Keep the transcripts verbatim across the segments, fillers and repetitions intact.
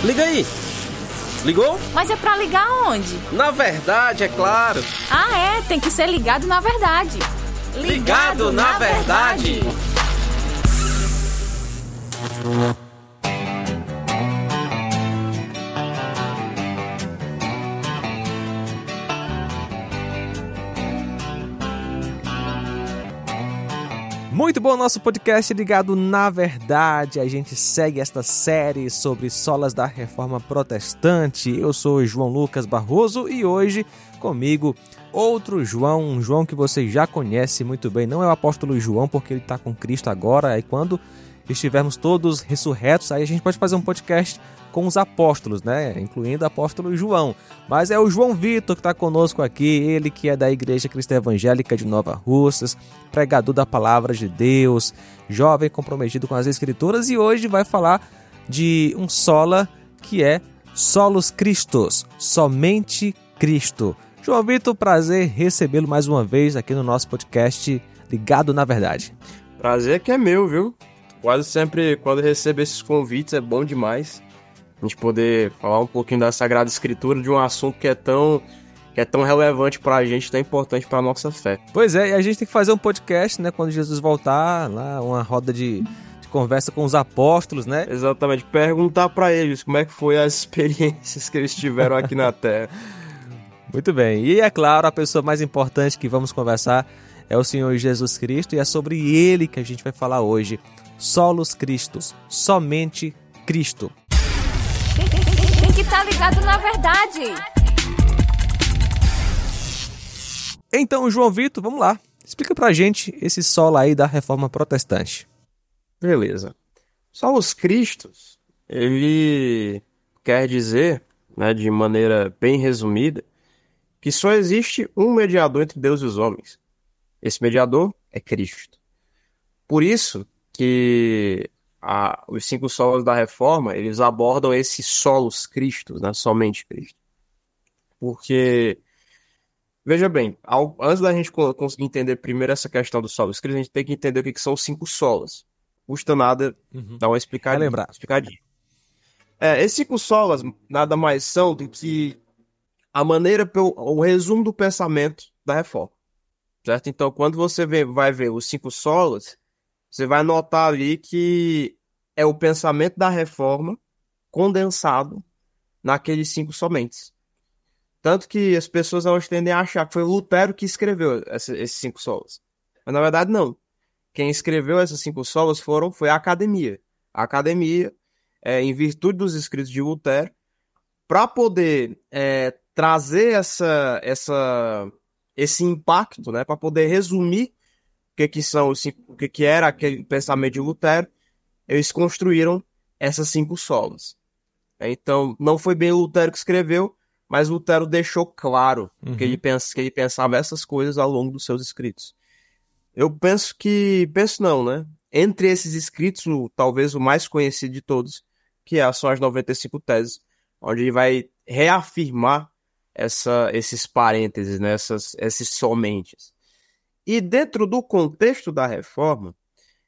Liga aí. Ligou? Mas é pra ligar onde? Na verdade, é claro. Ah, é? Tem que ser ligado na verdade. Ligado, ligado na, na verdade. verdade. Muito bom nosso podcast Ligado na Verdade. A gente segue esta série sobre solas da Reforma Protestante. Eu sou João Lucas Barroso e hoje comigo outro João, um João que você já conhece muito bem. Não é o apóstolo João porque ele está com Cristo agora. E quando estivermos todos ressurretos, aí a gente pode fazer um podcast com os apóstolos, né? Incluindo o apóstolo João. Mas é o João Vitor que está conosco aqui, ele que é da Igreja Cristã Evangélica de Nova Russas, pregador da Palavra de Deus, jovem comprometido com as Escrituras, e hoje vai falar de um sola que é Solus Christus, somente Cristo. João Vitor, prazer recebê-lo mais uma vez aqui no nosso podcast Ligado na Verdade. Prazer que é meu, viu? Quase sempre quando recebo esses convites é bom demais a gente poder falar um pouquinho da Sagrada Escritura, de um assunto que é tão, que é tão relevante pra gente, tão importante pra nossa fé. Pois é, e a gente tem que fazer um podcast, né, quando Jesus voltar, lá, uma roda de, de conversa com os apóstolos, né? Exatamente, perguntar pra eles como é que foi as experiências que eles tiveram aqui na Terra. Muito bem, e é claro, a pessoa mais importante que vamos conversar é o Senhor Jesus Cristo, e é sobre ele que a gente vai falar hoje. Solus Christus, somente Cristo. Tem que estar ligado na verdade. Então, João Vitor, vamos lá. Explica pra gente esse solo aí da Reforma Protestante. Beleza. Solus Christus, ele quer dizer, né, de maneira bem resumida, que só existe um mediador entre Deus e os homens. Esse mediador é Cristo. Por isso que a, os cinco solos da Reforma, eles abordam esse solus Christus, né, somente Cristo. Porque, veja bem, ao, antes da gente conseguir entender primeiro essa questão do solus Christus, a gente tem que entender o que, que são os cinco solas. Não custa nada uhum. dar uma explicadinha. lembrar. explicadinha. É, esses cinco solas nada mais são do que a maneira, o resumo do pensamento da Reforma. Certo? Então, quando você vê, vai ver os cinco solas, você vai notar ali que é o pensamento da Reforma condensado naqueles cinco somente. Tanto que as pessoas elas tendem a achar que foi Lutero que escreveu essa, esses cinco solas. Mas, na verdade, não. Quem escreveu essas cinco solas foram, foi a Academia. A Academia, é, em virtude dos escritos de Lutero, para poder é, trazer essa, essa, esse impacto, né, para poder resumir o que, que, são os cinco, o que, que era aquele pensamento de Lutero, eles construíram essas cinco solas. Então, não foi bem Lutero que escreveu, mas Lutero deixou claro uhum. que, ele pens, que ele pensava essas coisas ao longo dos seus escritos. Eu penso que... Penso não, né? Entre esses escritos, o, talvez o mais conhecido de todos, que são as noventa e cinco teses, onde ele vai reafirmar essa, esses parênteses, né? Essas, esses somentes. E dentro do contexto da Reforma,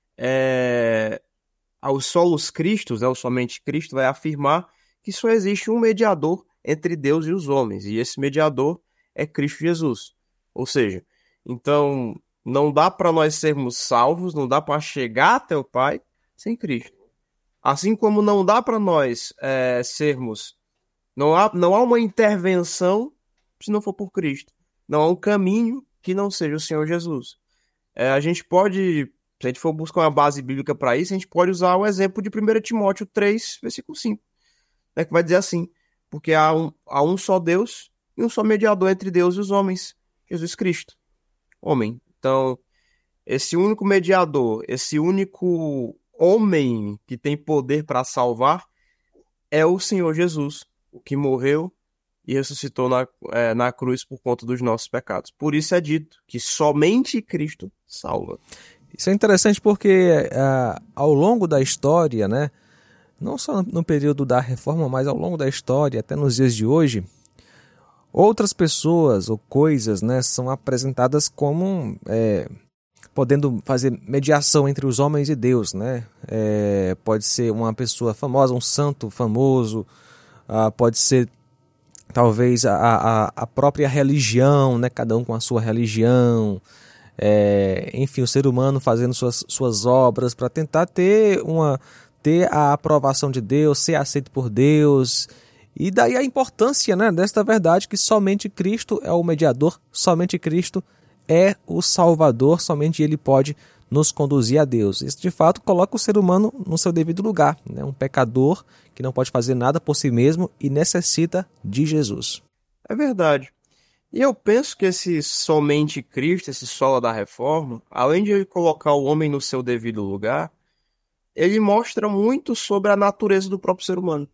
é, o solus Christus, né, o somente Cristo, vai afirmar que só existe um mediador entre Deus e os homens, e esse mediador é Cristo Jesus. Ou seja, então não dá para nós sermos salvos, não dá para chegar até o Pai sem Cristo. Assim como não dá para nós é, sermos... Não há, não há uma intervenção se não for por Cristo. Não há um caminho que não seja o Senhor Jesus. É, a gente pode, se a gente for buscar uma base bíblica para isso, a gente pode usar o exemplo de primeiro Timóteo três, versículo cinco, né, que vai dizer assim, porque há um, há um só Deus e um só mediador entre Deus e os homens, Jesus Cristo, homem. Então, esse único mediador, esse único homem que tem poder para salvar é o Senhor Jesus, o que morreu e ressuscitou na, é, na cruz por conta dos nossos pecados. Por isso é dito que somente Cristo salva. Isso é interessante porque uh, ao longo da história, né, não só no período da Reforma, mas ao longo da história, até nos dias de hoje, outras pessoas ou coisas, né, são apresentadas como é, podendo fazer mediação entre os homens e Deus, né? É, pode ser uma pessoa famosa, um santo famoso, uh, pode ser talvez a, a, a própria religião, né? Cada um com a sua religião, é, enfim, o ser humano fazendo suas, suas obras para tentar ter, uma, ter a aprovação de Deus, ser aceito por Deus. E daí a importância, né, desta verdade que somente Cristo é o mediador, somente Cristo é o Salvador, somente Ele pode nos conduzir a Deus. Isso, de fato, coloca o ser humano no seu devido lugar, né? Um pecador que não pode fazer nada por si mesmo e necessita de Jesus. É verdade. E eu penso que esse somente Cristo, esse sola da reforma, além de ele colocar o homem no seu devido lugar, ele mostra muito sobre a natureza do próprio ser humano.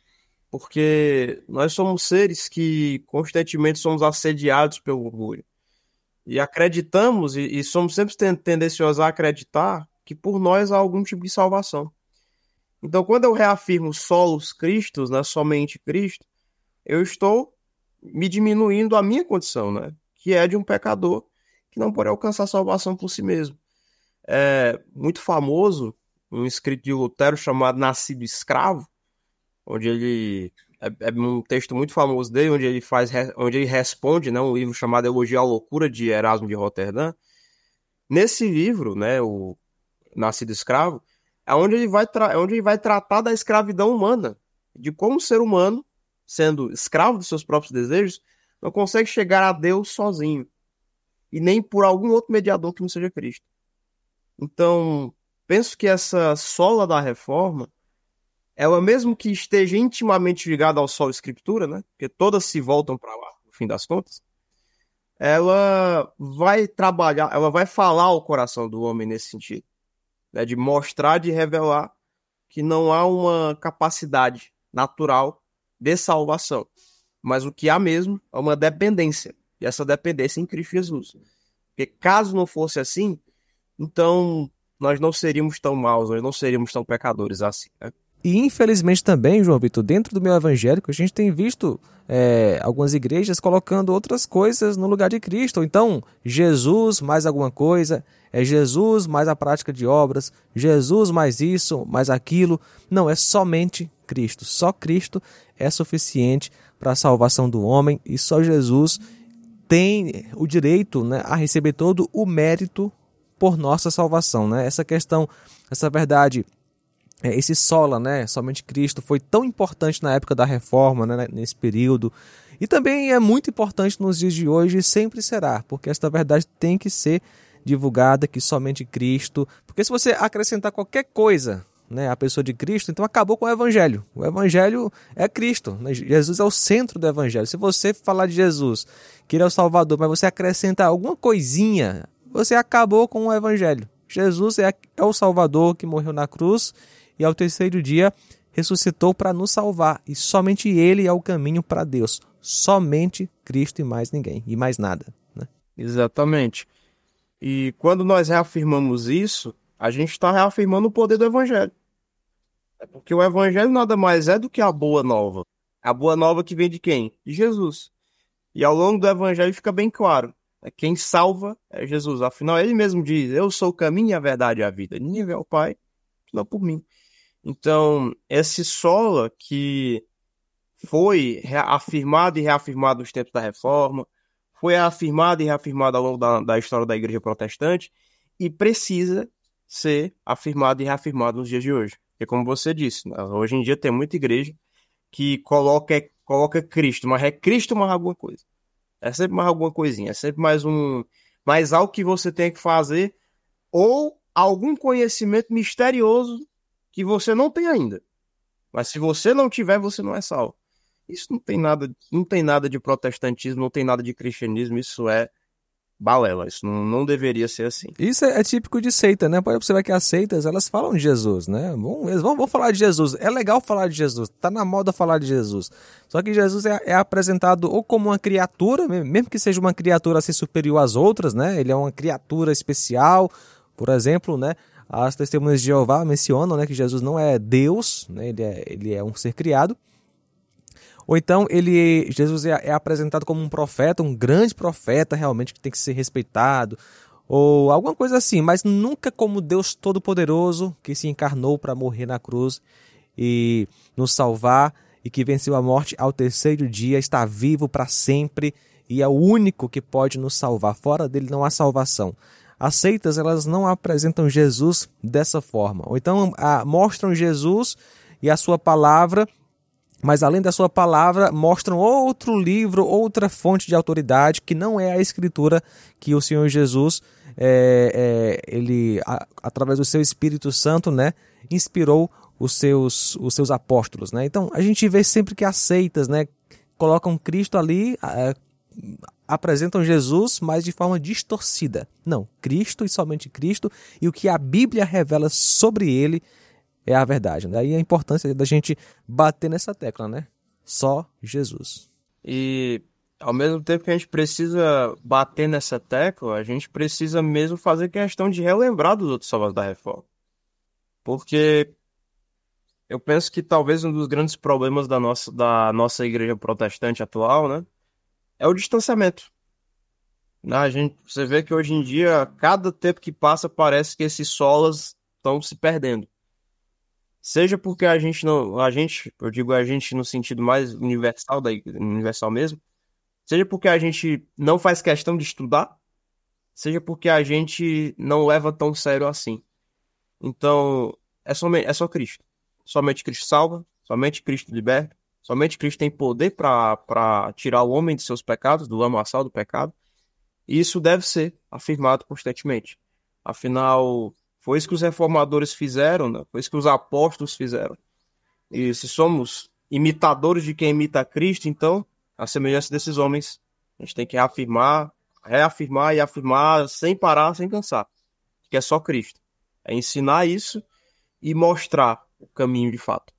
Porque nós somos seres que constantemente somos assediados pelo orgulho. E acreditamos, e, e somos sempre tendenciosos a acreditar que por nós há algum tipo de salvação. Então, quando eu reafirmo solos Cristos, né, somente Cristo, eu estou me diminuindo a minha condição, né, que é de um pecador que não pode alcançar salvação por si mesmo. É muito famoso um escrito de Lutero chamado Nascido Escravo, onde ele... É, é um texto muito famoso dele, onde ele, faz, onde ele responde, né, um livro chamado Elogio à Loucura, de Erasmo de Roterdã. Nesse livro, né, o Nascido Escravo, é onde ele vai, tra- é onde ele vai tratar da escravidão humana, de como o ser humano, sendo escravo dos seus próprios desejos, não consegue chegar a Deus sozinho, e nem por algum outro mediador que não seja Cristo. Então, penso que essa sola da reforma, ela mesmo que esteja intimamente ligada ao Sol Escritura, né, porque todas se voltam para lá, no fim das contas, ela vai trabalhar, ela vai falar ao coração do homem nesse sentido, né, de mostrar, de revelar que não há uma capacidade natural de salvação, mas o que há mesmo é uma dependência, e essa dependência em Cristo Jesus. Porque caso não fosse assim, então nós não seríamos tão maus, nós não seríamos tão pecadores assim, né? E infelizmente também, João Vitor, dentro do meio evangélico, a gente tem visto é, algumas igrejas colocando outras coisas no lugar de Cristo. Então, Jesus mais alguma coisa, é Jesus mais a prática de obras, Jesus mais isso, mais aquilo. Não, é somente Cristo. Só Cristo é suficiente para a salvação do homem e só Jesus tem o direito, né, a receber todo o mérito por nossa salvação, né? Essa questão, essa verdade... Esse sola, né, somente Cristo, foi tão importante na época da Reforma, né, nesse período, e também é muito importante nos dias de hoje e sempre será, porque esta verdade tem que ser divulgada, que somente Cristo, porque se você acrescentar qualquer coisa, né, à pessoa de Cristo, então acabou com o Evangelho. O Evangelho é Cristo, né? Jesus é o centro do Evangelho. Se você falar de Jesus, que ele é o Salvador, mas você acrescentar alguma coisinha, você acabou com o Evangelho. Jesus é, é o Salvador que morreu na cruz, e ao terceiro dia ressuscitou para nos salvar. E somente Ele é o caminho para Deus. Somente Cristo e mais ninguém. E mais nada, né? Exatamente. E quando nós reafirmamos isso, a gente está reafirmando o poder do Evangelho. É porque o Evangelho nada mais é do que a boa nova. A boa nova que vem de quem? De Jesus. E ao longo do Evangelho fica bem claro. Quem salva é Jesus. Afinal, Ele mesmo diz, eu sou o caminho, a verdade e a vida. Ninguém vê ao Pai, senão por mim. Então, esse sola que foi afirmado e reafirmado nos tempos da Reforma, foi afirmado e reafirmado ao longo da, da história da Igreja Protestante e precisa ser afirmado e reafirmado nos dias de hoje. Porque, como você disse, hoje em dia tem muita igreja que coloca, coloca Cristo, mas é Cristo mais alguma coisa. É sempre mais alguma coisinha, é sempre mais, um, mais algo que você tem que fazer ou algum conhecimento misterioso que você não tem ainda. Mas se você não tiver, você não é salvo. Isso não tem nada, não tem nada de protestantismo, não tem nada de cristianismo, isso é balela, isso não, não deveria ser assim. Isso é, é típico de seita, né? Pode observar que as seitas, elas falam de Jesus, né? Vão, eles vão, vão falar de Jesus, é legal falar de Jesus, tá na moda falar de Jesus. Só que Jesus é, é apresentado ou como uma criatura, mesmo que seja uma criatura assim superior às outras, né? Ele é uma criatura especial, por exemplo, né? As testemunhas de Jeová mencionam, né, que Jesus não é Deus, né, ele, é, ele é um ser criado. Ou então ele, Jesus é, é apresentado como um profeta, um grande profeta realmente que tem que ser respeitado. ou alguma coisa assim, mas nunca como Deus Todo-Poderoso que se encarnou para morrer na cruz e nos salvar e que venceu a morte ao terceiro dia, está vivo para sempre e é o único que pode nos salvar. Fora dele não há salvação. As seitas, elas não apresentam Jesus dessa forma, ou então a, mostram Jesus e a sua palavra, mas além da sua palavra, mostram outro livro, outra fonte de autoridade, que não é a Escritura que o Senhor Jesus, é, é, ele, a, através do seu Espírito Santo, né, inspirou os seus, os seus apóstolos. Né? Então, a gente vê sempre que as seitas, né, colocam Cristo ali, é, apresentam Jesus, mas de forma distorcida. Não, Cristo e somente Cristo, e o que a Bíblia revela sobre ele é a verdade. Daí a importância da gente bater nessa tecla, né? Só Jesus. E ao mesmo tempo que a gente precisa bater nessa tecla, a gente precisa mesmo fazer questão de relembrar dos outros salvadores da reforma. Porque eu penso que talvez um dos grandes problemas da nossa, da nossa igreja protestante atual, né, é o distanciamento. A gente, você vê que hoje em dia, cada tempo que passa, parece que esses solas estão se perdendo. Seja porque a gente não, a gente, eu digo a gente no sentido mais universal, da, universal mesmo, seja porque a gente não faz questão de estudar, seja porque a gente não leva tão sério assim. Então, é, somente, é só Cristo. Somente Cristo salva, somente Cristo liberta, somente Cristo tem poder para tirar o homem de seus pecados, do lamaçal do pecado, e isso deve ser afirmado constantemente. Afinal, foi isso que os reformadores fizeram, né? Foi isso que os apóstolos fizeram. E se somos imitadores de quem imita Cristo, então, a semelhança desses homens, a gente tem que reafirmar, reafirmar e afirmar sem parar, sem cansar, que é só Cristo. É ensinar isso e mostrar o caminho de fato.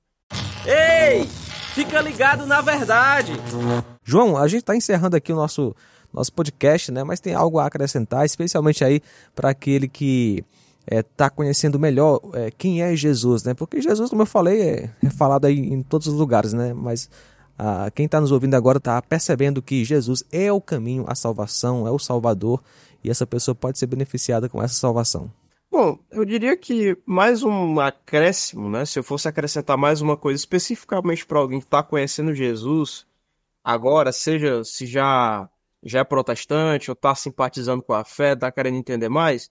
Ei! Fica ligado na verdade! João, a gente está encerrando aqui o nosso, nosso podcast, né? Mas tem algo a acrescentar, especialmente aí para aquele que está é, conhecendo melhor é, quem é Jesus, né? Porque Jesus, como eu falei, é, é falado aí em todos os lugares, né? Mas ah, quem está nos ouvindo agora está percebendo que Jesus é o caminho à salvação, é o Salvador, e essa pessoa pode ser beneficiada com essa salvação. Bom, eu diria que mais um acréscimo, né? Se eu fosse acrescentar mais uma coisa especificamente para alguém que está conhecendo Jesus agora, seja se já, já é protestante ou está simpatizando com a fé, está querendo entender mais,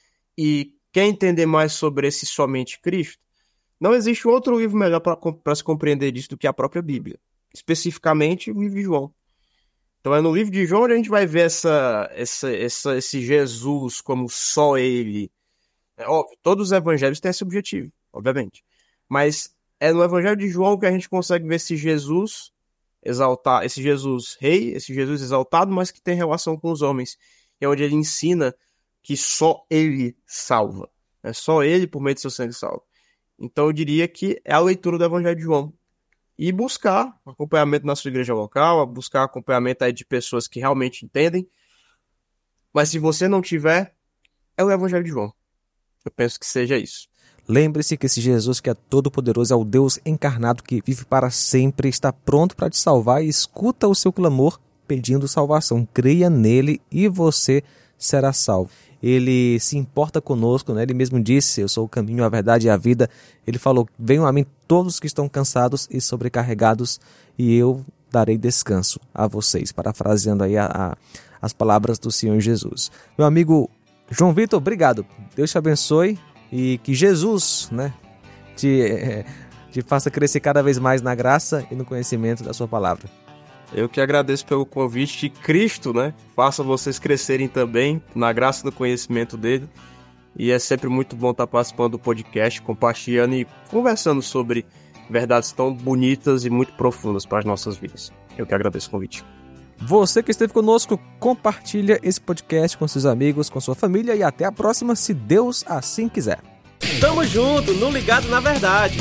e quer entender mais sobre esse somente Cristo, não existe outro livro melhor para se compreender disso do que a própria Bíblia. Especificamente o livro de João. Então é no livro de João onde a gente vai ver essa, essa, essa, esse Jesus como só ele. É óbvio, todos os evangelhos têm esse objetivo, obviamente. Mas é no evangelho de João que a gente consegue ver esse Jesus exaltar, esse Jesus rei, esse Jesus exaltado, mas que tem relação com os homens. É onde ele ensina que só ele salva. É só ele, por meio de seu sangue, salva. Então eu diria que é a leitura do evangelho de João. E buscar acompanhamento na sua igreja local, buscar acompanhamento aí de pessoas que realmente entendem. Mas se você não tiver, é o evangelho de João. Eu penso que seja isso. Lembre-se que esse Jesus que é todo-poderoso é o Deus encarnado que vive para sempre, está pronto para te salvar e escuta o seu clamor pedindo salvação. Creia nele e você será salvo. Ele se importa conosco, né? Ele mesmo disse, eu sou o caminho, a verdade e a vida. Ele falou, venham a mim todos que estão cansados e sobrecarregados e eu darei descanso a vocês. Parafraseando aí a, a, as palavras do Senhor Jesus. Meu amigo João Vitor, obrigado. Deus te abençoe e que Jesus, né, te, é, te faça crescer cada vez mais na graça e no conhecimento da sua palavra. Eu que agradeço pelo convite. Cristo, né, faça vocês crescerem também na graça e no conhecimento dele. E é sempre muito bom estar participando do podcast, compartilhando e conversando sobre verdades tão bonitas e muito profundas para as nossas vidas. Eu que agradeço o convite. Você que esteve conosco, compartilha esse podcast com seus amigos, com sua família e até a próxima, se Deus assim quiser. Tamo junto, no Ligado na Verdade.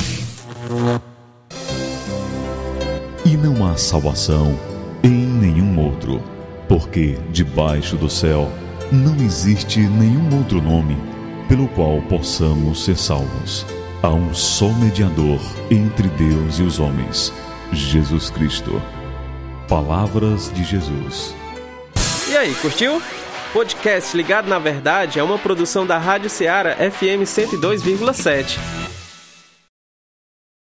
E não há salvação em nenhum outro, porque debaixo do céu não existe nenhum outro nome pelo qual possamos ser salvos. Há um só mediador entre Deus e os homens, Jesus Cristo. Palavras de Jesus. E aí, curtiu? Podcast Ligado na Verdade é uma produção da Rádio Ceará F M cento e dois vírgula sete.